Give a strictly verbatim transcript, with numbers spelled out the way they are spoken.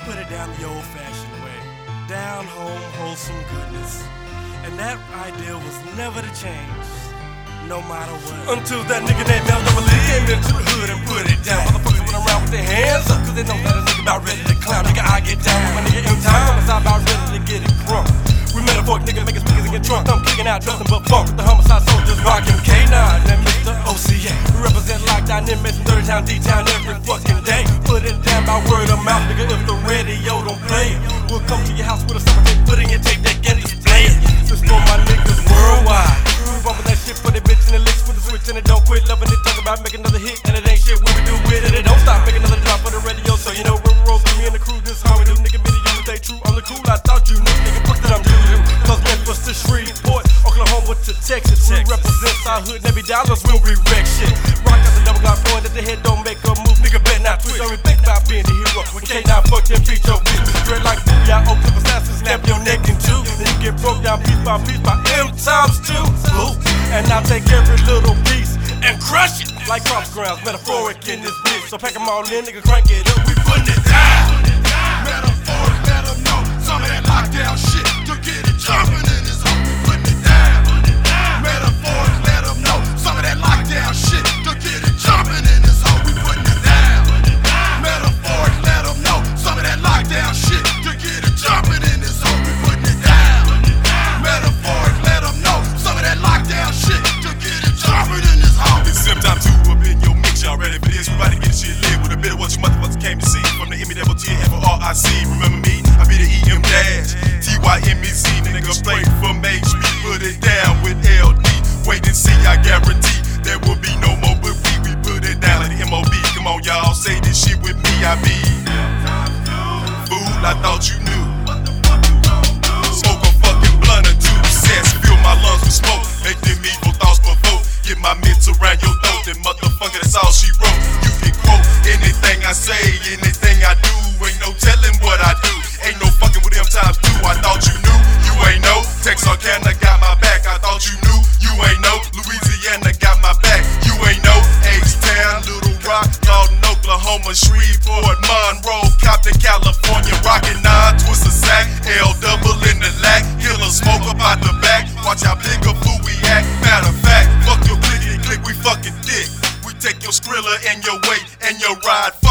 put it down the old-fashioned way. Down home, wholesome goodness. And that idea was never to change, no matter what. Until that nigga named Mel Double E came into the hood and put it down. Motherfuckers went around with their hands up, cause they know that a nigga about ready to clown. Nigga, I get down with my nigga in time, cause I about ready to get it crunk. We met a fork nigga making speakers and get drunk. I'm kicking out nothing but funk with the homicide soldiers rocking K nine and Mister O C A. We represent lockdown inmates in Dirty Town, D-Town every fucking day. Put it down by word of mouth, nigga. If the radio don't play it, we'll come to your house with a summer tape, putting your tape deck and display it. This for my niggas worldwide. We bumping that shit for the bitch and the licks with the switch and it don't quit. Loving it, talking about making another hit and it ain't shit. What we do with it, it don't stop. Making another drop for the radio, so you know we're rolling. Me and the crew, this how we do. Nigga, videos stay true on the cool. I thought you knew, nigga. Fuck that I'm due. Cause Memphis to Shreveport, Oklahoma to Texas. We represent our hood and every dollars we'll re-wreck shit. Rock out the double Glock point at the head, don't make a move. Nigga better not twist, don't even think about being the hero. When K nine fuck them, beat your bitch. Dread like booty, I open up assassins, snap your neck in two. Then you get broke down piece by piece by M times two. Ooh. And I'll take every little piece and crush it like crops grounds, metaphoric in this bitch. So pack them all in, nigga, crank it up, we putting it down. Metaphoric, let them know some of that lockdown shit to get it jumping in this hole. We putting it down. Metaphoric, let them know some of that lockdown shit to get it jumping in this hole. We putting it down. Metaphoric, let them know some of that lockdown shit to get it jumping in this hole. We putting it down. Metaphoric, let them know some of that lockdown shit to get it jumping in this hole. It's sim time two up in your mix, y'all ready for this? We about to get this shit lit with a bit of what you motherfuckers came to see. From the M E double T F O R I C, remember me? I be the E M dash, T Y M E Z, nigga straight from H B. Put it down with L D, wait and see, I guarantee there will be no more but we. We put it down like the M O B. Come on, y'all, say this shit with me. I be fool, I thought you knew. Smoke a fucking blunt or two cents, fill my lungs with smoke, make them evil thoughts provoke. Get my mitts around your throat, then motherfucker, that's all she wrote. You can quote anything I say, anything I do, ain't no telling what I do. Ain't no fucking with them times two. I thought you knew, you ain't know. Texarkana got my back. I thought you knew, you ain't know. Louisiana got my back. You ain't know. H-Town, Little Rock, Lawton, Oklahoma, Shreveport, Monroe, Compton, California, rockin' nine, twist a sack, L double in the lack, killer smoke up out the back. Watch how big a fool we act. Matter of fact, fuck your clickety click, we fucking dick. We take your Skrilla and your weight and your ride.